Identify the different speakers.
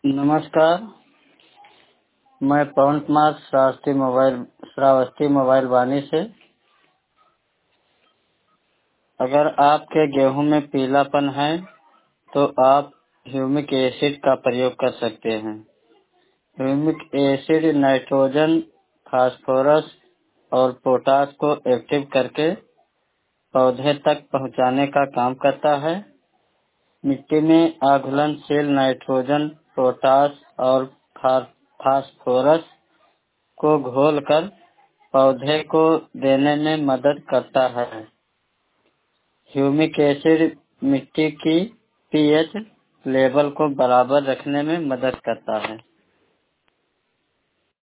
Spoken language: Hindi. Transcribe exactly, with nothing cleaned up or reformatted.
Speaker 1: नमस्कार। मैं पवन कुमार श्रावस्ती मोबाइल श्रावस्ती मोबाइल वानी से। अगर आपके गेहूं में पीलापन है तो आप ह्यूमिक एसिड का प्रयोग कर सकते हैं। ह्यूमिक एसिड नाइट्रोजन, फास्फोरस और पोटाश को एक्टिव करके पौधे तक पहुंचाने का काम करता है। मिट्टी में अघुलनशील नाइट्रोजन, पोटाश और फास्फोरस को घोलकर पौधे को देने में मदद करता है। ह्यूमिक एसिड मिट्टी की पीएच लेवल को बराबर रखने में मदद करता है।